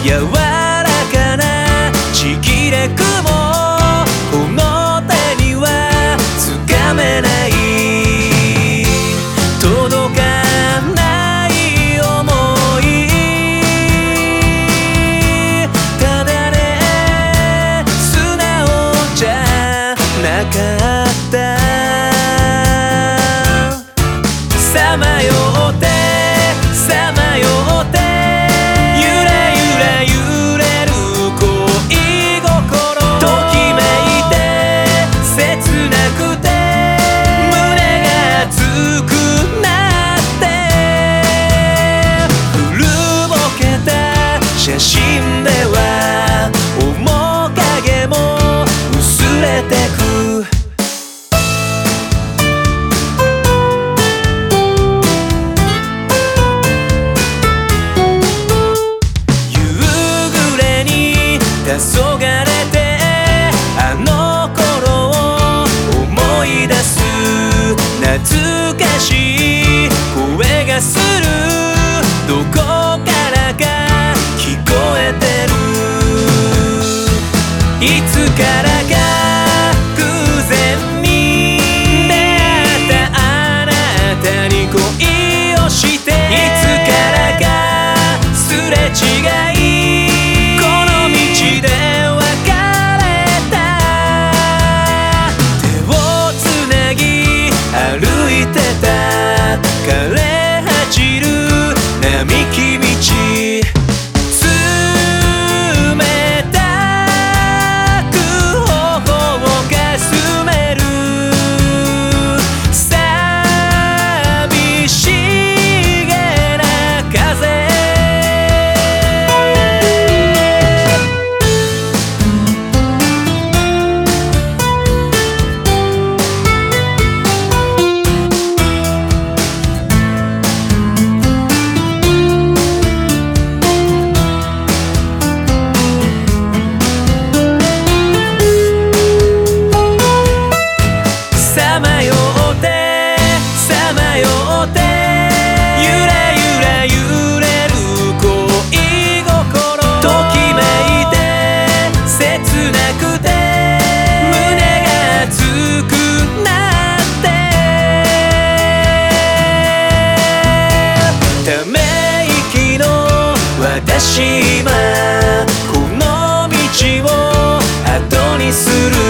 柔らかなちぎれ雲、この手にはつかめない、届かない想い。ただね、素直じゃなかった。さまよってさまよってゆらゆら揺れる恋心、ときめいて切なくて胸が熱くなって、古ぼけた写真では面影も薄れてく。黄昏れてあの頃を思い出す、懐かしい声がする、どこからか聞こえてる。いつからか偶然に出会ったあなたに恋をして、いつからかすれ違い歩いてた枯れ果る並木道、冷たく頬をかすめる寂しげな風。さまよってさまよってゆらゆら揺れる恋心、ときめいて切なくて胸が熱くなって、ため息の私今この道を後にする。